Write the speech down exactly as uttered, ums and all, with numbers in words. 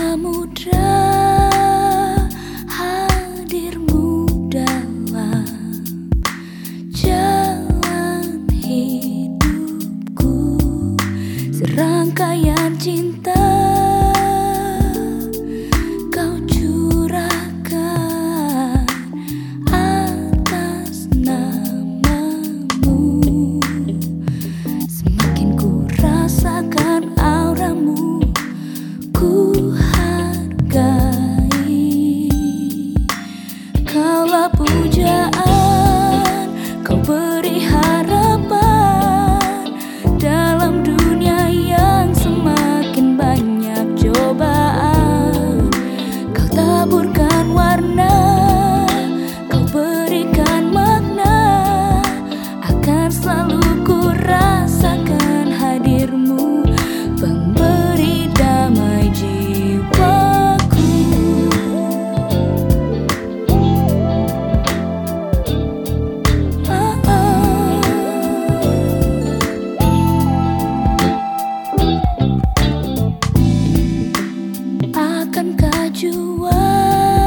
Samudra hadirmu dalam jalan hidupku, serangkaian cinta kau curahkan atas namamu. Semakin ku rasakan auramu, ku hargai. Kaulah pujaan, kau beri harapan dalam dunia yang semakin banyak cobaan. Kau taburkan warna, kau berikan makna, akan selalu ku rasakan hadirmu, pemberi damai jiwaku. Ah, ah. Akankah jua